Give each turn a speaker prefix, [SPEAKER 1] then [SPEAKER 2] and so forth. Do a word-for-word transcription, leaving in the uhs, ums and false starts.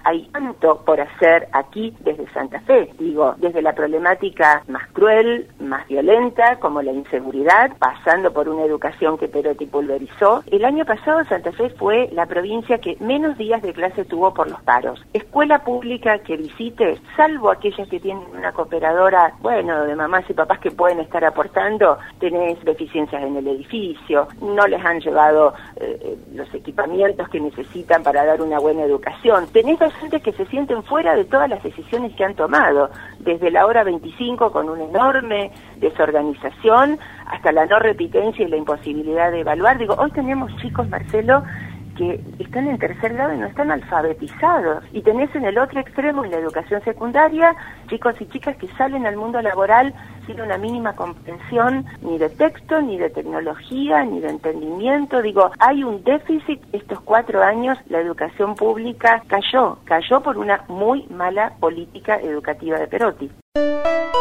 [SPEAKER 1] hay tanto por hacer aquí desde Santa Fe, digo, desde la problemática más cruel, más violenta, como la inseguridad, pasando por una educación que Perotti pulverizó. El año pasado Santa Fe fue la provincia que menos días de clase tuvo por los paros. Escuela pública que visites, salvo aquellas que tienen una cooperadora, bueno, de mamás y papás que pueden estar aportando, tenés deficiencias en el edificio, no les han llevado eh, los equipamientos que necesitan para dar una buena educación. Tenés docentes que se sienten fuera de todas las decisiones que han tomado, desde la hora veinticinco con una enorme desorganización hasta la no repitencia y la imposibilidad de evaluar. Digo, hoy tenemos chicos, Marcelo, que están en tercer grado y no están alfabetizados. Y tenés en el otro extremo, en la educación secundaria, chicos y chicas que salen al mundo laboral sin una mínima comprensión ni de texto, ni de tecnología, ni de entendimiento. Digo, hay un déficit. Estos cuatro años la educación pública cayó, cayó por una muy mala política educativa de Perotti.